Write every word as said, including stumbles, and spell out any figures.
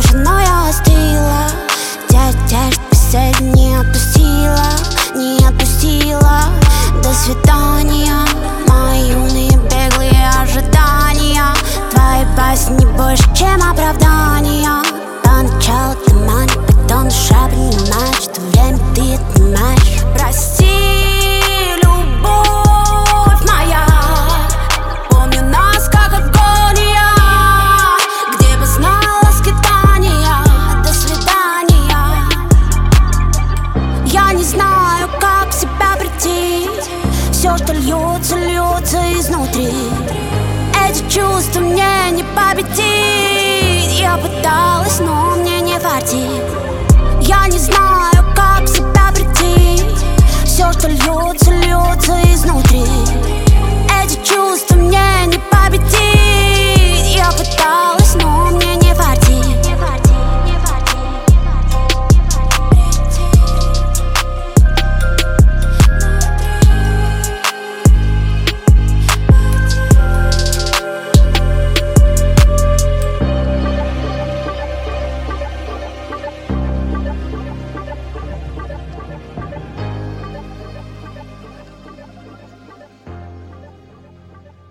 уже, но я остыла. Теперь писать не отпустила, не отпустила. До свидания, мои юные беглые ожидания. Твои басни больше, чем оправдания. Поначалу ты манишь, потом душа принимает, что время ты отнимаешь. Прости, любовь моя, помню нас как агония, где познала скитания. До свидания. Я не знаю, как в себя прийти. Все, что льется, льется изнутри. Эти чувства мне не победить.